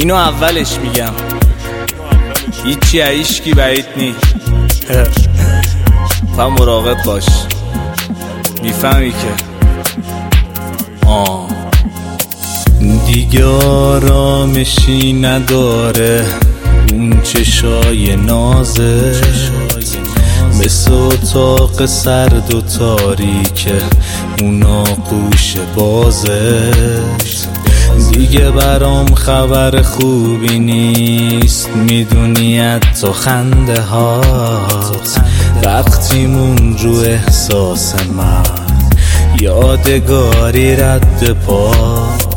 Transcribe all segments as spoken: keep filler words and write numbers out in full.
اینو اولش میگم، هیچی عیشکی بعید نی، فهم مراقب باش، میفهمی که آه دیگه آرامشی نداره اون چشای نازه، مثل اتاق سرد و تاریکه اون آغوش بازه. دیگه برام خبر خوبی نیست، میدونی حتی خنده هات وقتی مون رو احساس من یادگاری رد پات.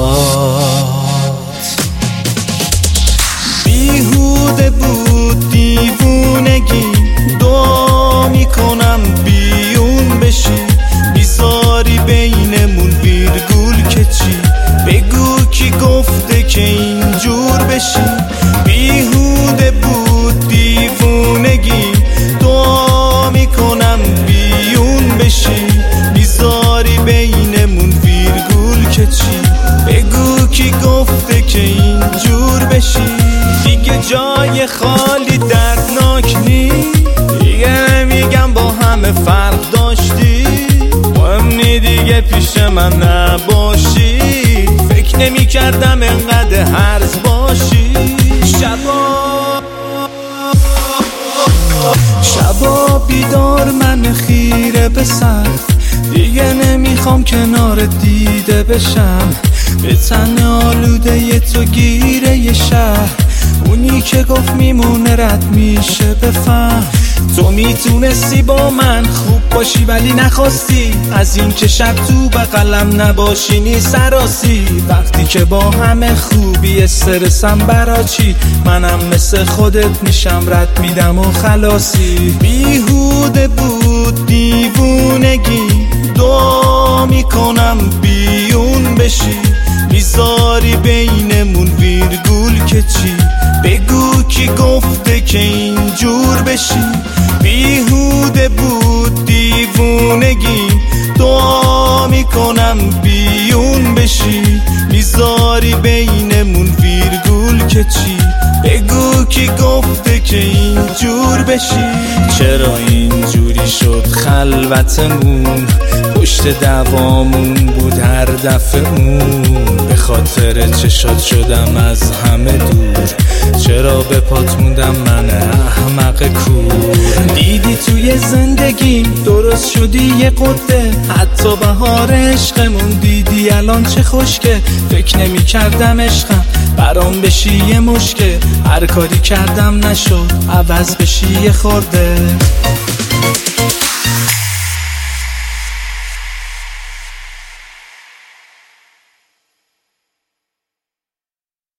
بیهوده بود دیوونگی، دعا میکنم بیون بشی، بیزاری بینمون ویرگول که چی، بگو کی گفته که اینجور بشی. بیهوده بود دیوونگی، دعا میکنم بیون بشی، بیزاری بینمون ویرگول که چی، بگو کی گفته که اینجور بشی. دیگه جای خالی دردناک نی، دیگه نمیگم با همه فرق داشتی، مهم نی دیگه پیش من نباشی، فکر نمی کردم انقدر هرز باشی. شبا شبا بیدار من خیره به سقف، دیگه نمیخوام کنار دیده بشم، به تن آلوده ی تو گیره ی شهر، اونی که گفت میمونه رد میشه بفهم. تو میتونستی با من خوب باشی ولی نخواستی، از این که شب تو بغلم نباشینی سراسی، وقتی که با همه خوبی استرسم برا چی، منم مثل خودت میشم رد میدم و خلاصی. بیهوده بود دیوونگی، دعا میکنم بیون بشی، بیزاری بینمون ویرگول که چی، بگو کی گفته که اینجور بشی. بیهوده بود دیوونگی، دعا میکنم بیون بشی، بیزاری بینمون ویرگول که چی، بگو کی گفته که اینجور بشی. چرا اینجوری شد خلوتمون، پشت دوامون بود هر دفعه اون، به خاطر چشات شدم از همه دور، چرا به پات موندم من احمق کور. دیدی توی زندگی درست شدی یه قده، حتی بهار عشقمون دیدی الان چه خوشگه، فکر نمی کردم عشقم برام بشی یه مشکه، هر کاری کردم نشد عوض بشی یه خورده.